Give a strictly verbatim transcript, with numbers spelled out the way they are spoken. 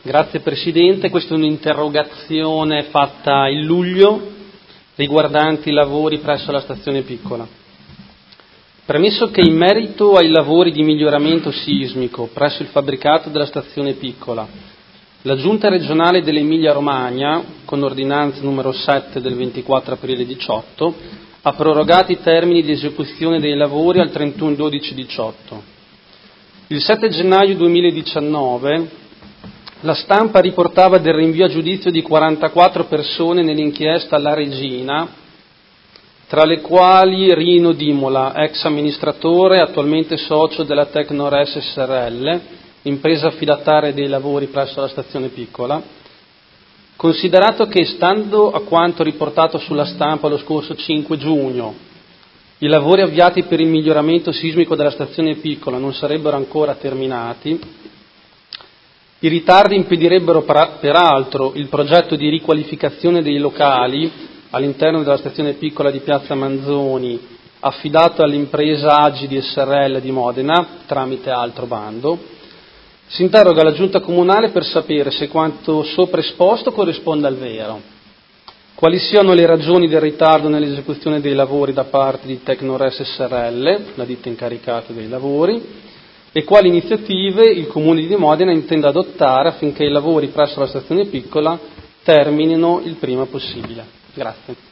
Grazie Presidente, questa è un'interrogazione fatta in luglio riguardanti i lavori presso la stazione Piccola. Premesso che in merito ai lavori di miglioramento sismico presso il fabbricato della stazione Piccola, la Giunta regionale dell'Emilia Romagna, con ordinanza numero sette del ventiquattro aprile diciotto, ha prorogato i termini di esecuzione dei lavori al trentuno dodici diciotto. Il sette gennaio duemiladiciannove la stampa riportava del rinvio a giudizio di quarantaquattro persone nell'inchiesta alla Regina, tra le quali Rino Dimola, ex amministratore, attualmente socio della Tecnores S R L, impresa affidataria dei lavori presso la stazione Piccola. Considerato che, stando a quanto riportato sulla stampa lo scorso cinque giugno, i lavori avviati per il miglioramento sismico della stazione Piccola non sarebbero ancora terminati, i ritardi impedirebbero peraltro il progetto di riqualificazione dei locali all'interno della stazione Piccola di Piazza Manzoni, affidato all'impresa Agidi S R L di Modena tramite altro bando. Si interroga la Giunta Comunale per sapere se quanto sopra esposto corrisponde al vero, quali siano le ragioni del ritardo nell'esecuzione dei lavori da parte di Tecnores S R L, la ditta incaricata dei lavori, e quali iniziative il Comune di Modena intende adottare affinché i lavori presso la stazione Piccola terminino il prima possibile. Grazie.